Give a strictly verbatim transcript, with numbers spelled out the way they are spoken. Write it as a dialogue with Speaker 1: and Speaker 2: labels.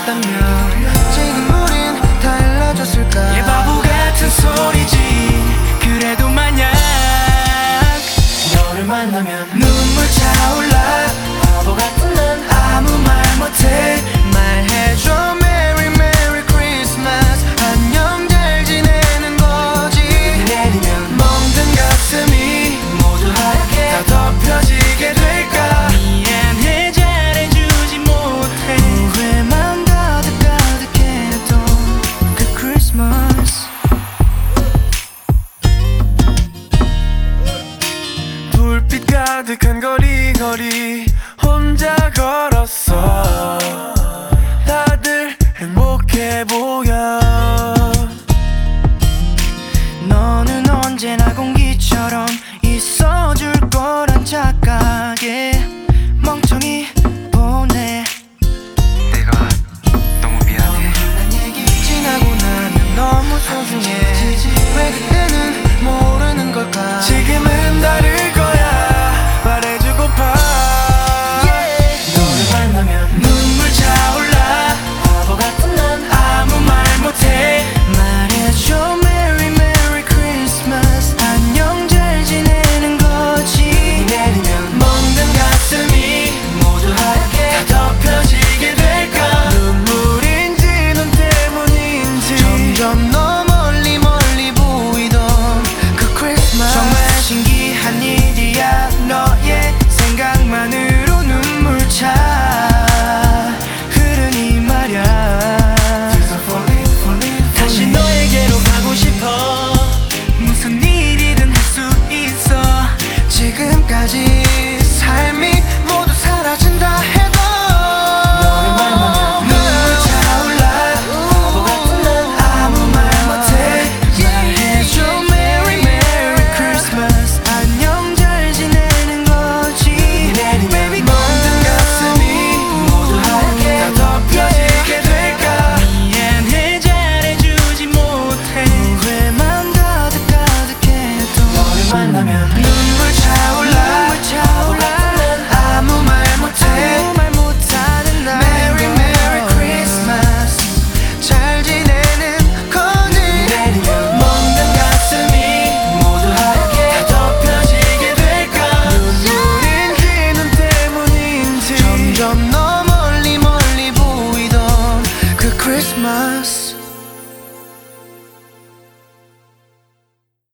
Speaker 1: 있었다면 지금 우린 달라졌을까.
Speaker 2: 얘 바보 같은 소리지. 그래도 만약
Speaker 1: 너를 만나면
Speaker 2: 눈물 차올라.
Speaker 1: 바보 같은 난
Speaker 2: 아무 말 못해.
Speaker 1: 말해줘 Merry Merry Christmas. 안녕 잘 지내는 거지.
Speaker 2: 내리면
Speaker 1: 멍든 가슴이
Speaker 2: 모두 하얗게
Speaker 1: 다 덮여지게 될까.
Speaker 2: 미안해 잘해주지 못해.
Speaker 1: 후회만 가득 가득했던 그 크리스마스. 불빛 가득한 거리 거리 혼자 걸었어. 다들 행복해 보여.
Speaker 2: 너는 언제나 공기처럼 있어줄 거란 착각에 멍청이 보내.
Speaker 3: 내가 너무 미안해.
Speaker 1: 난 얘기 지나고 나면 너무 소중해. 왜 그때는 모르는 걸까.
Speaker 2: 지금은 다를 거야. 말해주고파.
Speaker 1: 너를 만나면
Speaker 2: 눈물 차올라.
Speaker 1: 바보 같은 난
Speaker 2: 아무 말 못해.
Speaker 1: 말해줘 Merry Merry Christmas.
Speaker 2: 안녕 잘 지내는 거지.
Speaker 1: 내리면
Speaker 2: 멍든 가슴이
Speaker 1: 모두 하얗게
Speaker 2: 다 덮여지게 될까.
Speaker 1: 눈물인지 눈 때문인지
Speaker 2: 점점
Speaker 1: 너 멀리 멀리 보이던 그 크리스마스.
Speaker 2: 정말 신기한 일이야. 너의 생각만으로 눈물 차 흐르니 말야. 다시 너에게로 가고 싶어. 무슨 일이든 할 수 있어.
Speaker 1: 지금까지 삶이 모두 사라진다 해도 너를 만나면
Speaker 2: 눈물 차올라.
Speaker 1: 바보 같은 난
Speaker 2: 아무 말 못해.
Speaker 1: 말해줘 Merry Merry
Speaker 2: Christmas. 안녕 잘 지내는 거지.
Speaker 1: 내리면
Speaker 2: Baby 멍든 가슴이
Speaker 1: 모두 하얗게
Speaker 2: 다 덮여지게 될까. 미안해 잘해주지 못해.
Speaker 1: 후회만 가득 가득했던
Speaker 2: 너를 만나면 눈물 차